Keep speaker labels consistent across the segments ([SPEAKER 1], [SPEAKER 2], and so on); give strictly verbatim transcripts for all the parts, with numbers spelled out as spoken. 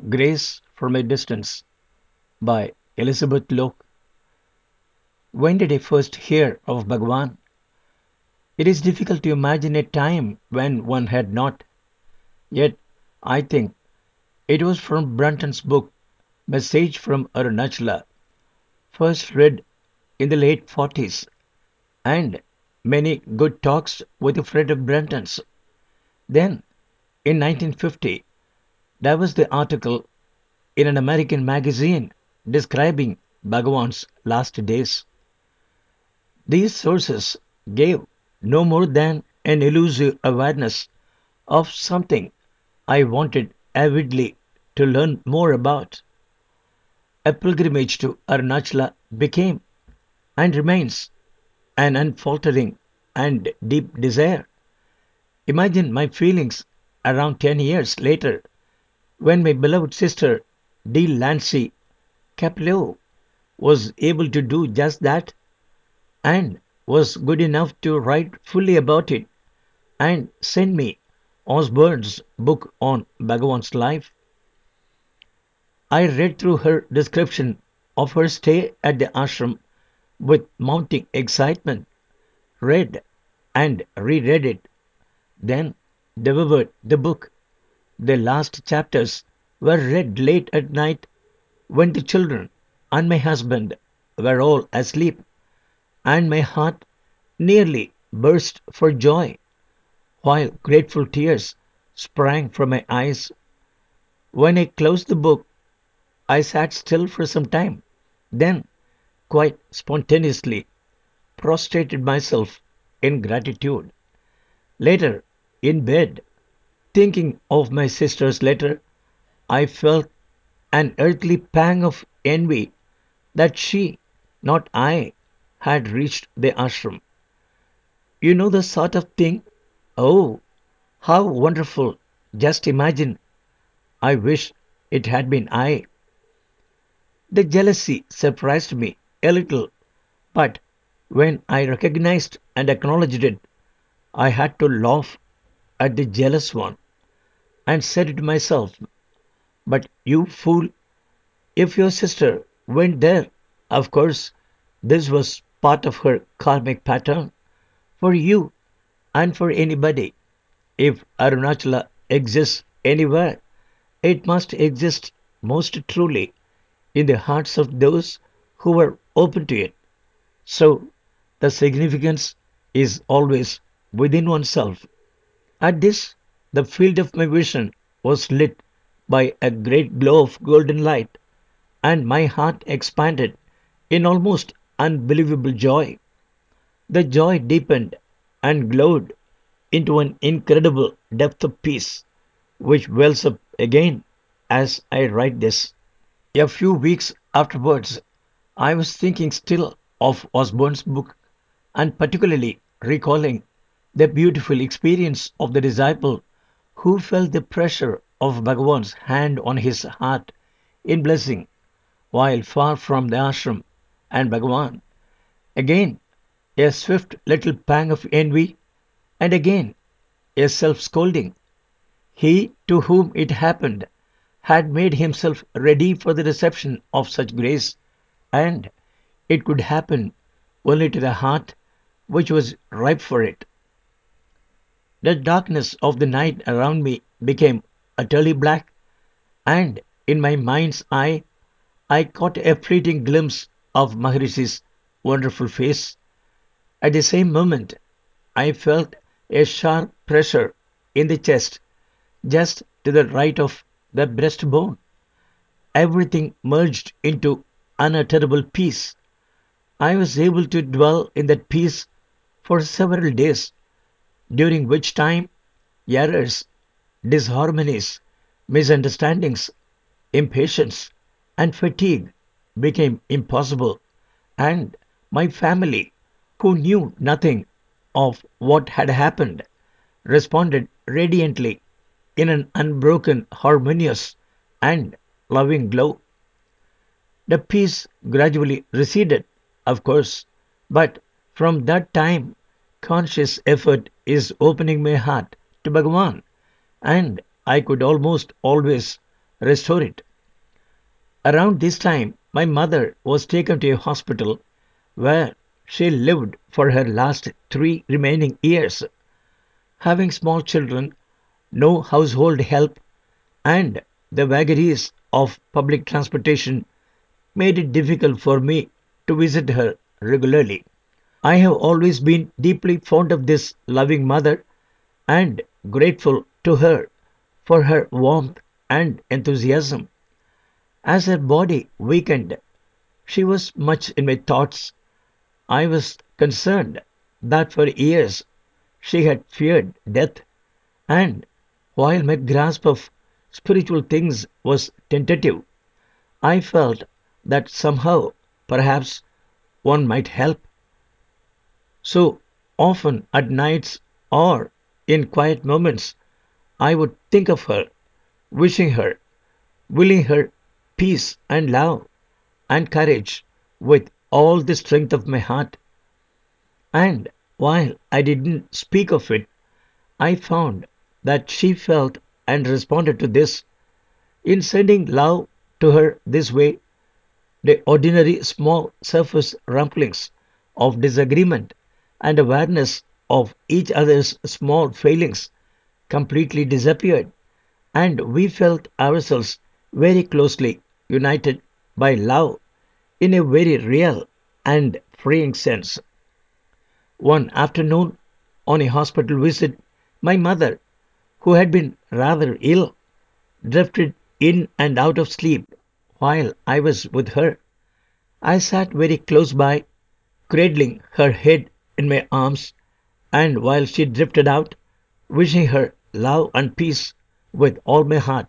[SPEAKER 1] Grace from a Distance by Elizabeth Locke. When did I first hear of Bhagwan? It is difficult to imagine a time when one had not. Yet, I think it was from Brunton's book, Message from Arunachala, first read in the late forties, and many good talks with a friend of Brunton's. Then, in nineteen fifty, there was the article in an American magazine describing Bhagwan's last days. These sources gave no more than an elusive awareness of something I wanted avidly to learn more about. A pilgrimage to Arunachala became and remains an unfaltering and deep desire. Imagine my feelings around ten years later when my beloved sister D. Lancy Capello was able to do just that and was good enough to write fully about it and send me Osborne's book on Bhagavan's life. I read through her description of her stay at the ashram with mounting excitement, read and reread it, then devoured the book. The last chapters were read late at night when the children and my husband were all asleep, and my heart nearly burst for joy, while grateful tears sprang from my eyes. When I closed the book, I sat still for some time, then, quite spontaneously, prostrated myself in gratitude. Later, in bed, thinking of my sister's letter, I felt an earthly pang of envy that she, not I, had reached the ashram. You know the sort of thing? Oh, how wonderful! Just imagine. I wish it had been I. The jealousy surprised me a little, but when I recognized and acknowledged it, I had to laugh at the jealous one and said to myself, "But you fool, if your sister went there, of course this was part of her karmic pattern for you and for anybody. If Arunachala exists anywhere, it must exist most truly in the hearts of those who were open to it. So the significance is always within oneself." At this, the field of my vision was lit by a great glow of golden light, and my heart expanded in almost unbelievable joy. The joy deepened and glowed into an incredible depth of peace, which wells up again as I write this. A few weeks afterwards, I was thinking still of Osborne's book, and particularly recalling the beautiful experience of the disciple who felt the pressure of Bhagavan's hand on his heart in blessing while far from the ashram and Bhagavan. Again, a swift little pang of envy, and again, a self scolding. He to whom it happened had made himself ready for the reception of such grace, and it could happen only to the heart which was ripe for it. The darkness of the night around me became utterly black, and in my mind's eye I caught a fleeting glimpse of Maharishi's wonderful face. At the same moment, I felt a sharp pressure in the chest, just to the right of the breastbone. Everything merged into unutterable peace. I was able to dwell in that peace for several days, during which time errors, disharmonies, misunderstandings, impatience, and fatigue became impossible, and my family, who knew nothing of what had happened, responded radiantly in an unbroken, harmonious, and loving glow. The peace gradually receded, of course, but from that time, conscious effort is opening my heart to Bhagavan, and I could almost always restore it. Around this time, my mother was taken to a hospital where she lived for her last three remaining years, having small children, no household help, and the vagaries of public transportation made it difficult for me to visit her regularly. I have always been deeply fond of this loving mother and grateful to her for her warmth and enthusiasm. As her body weakened, she was much in my thoughts. I was concerned that for years she had feared death, and while my grasp of spiritual things was tentative, I felt that somehow, perhaps, one might help. So often at nights or in quiet moments, I would think of her, wishing her, willing her peace and love and courage with all the strength of my heart. And while I didn't speak of it, I found that she felt and responded to this. In sending love to her this way, the ordinary small surface rumblings of disagreement and awareness of each other's small failings completely disappeared, and we felt ourselves very closely united by love in a very real and freeing sense. One afternoon, on a hospital visit, my mother, who had been rather ill, drifted in and out of sleep while I was with her. I sat very close by, cradling her head in my arms, and while she drifted out, wishing her love and peace with all my heart,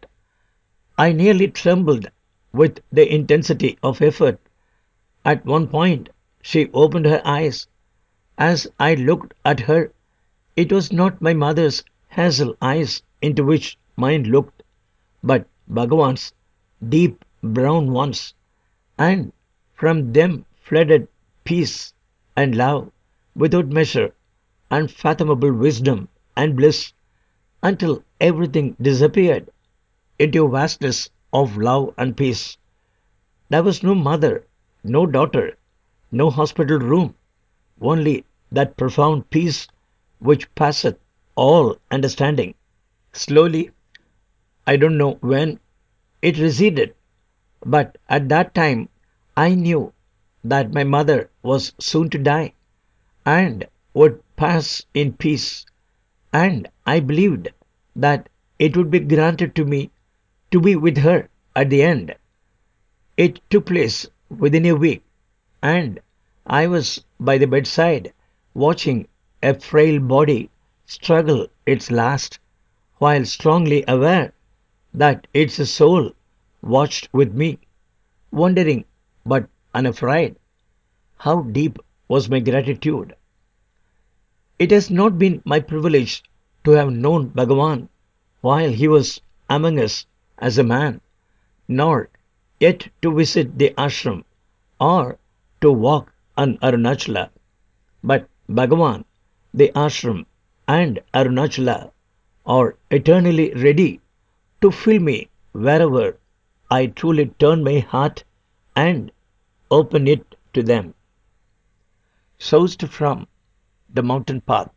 [SPEAKER 1] I nearly trembled with the intensity of effort. At one point, she opened her eyes. As I looked at her, it was not my mother's hazel eyes into which mine looked, but Bhagavan's deep brown ones, and from them flooded peace and love without measure, unfathomable wisdom and bliss, until everything disappeared into a vastness of love and peace. There was no mother, no daughter, no hospital room, only that profound peace which passeth all understanding. Slowly, I don't know when, it receded, but at that time I knew that my mother was soon to die and would pass in peace, and I believed that it would be granted to me to be with her at the end. It took place within a week, and I was by the bedside watching a frail body struggle its last, while strongly aware that its soul watched with me, wondering but unafraid. How deep was my gratitude! It has not been my privilege to have known Bhagavan while he was among us as a man, nor yet to visit the ashram or to walk on Arunachala. But Bhagavan, the ashram, and Arunachala are eternally ready to fill me wherever I truly turn my heart and open it to them. Sourced from The Mountain Path.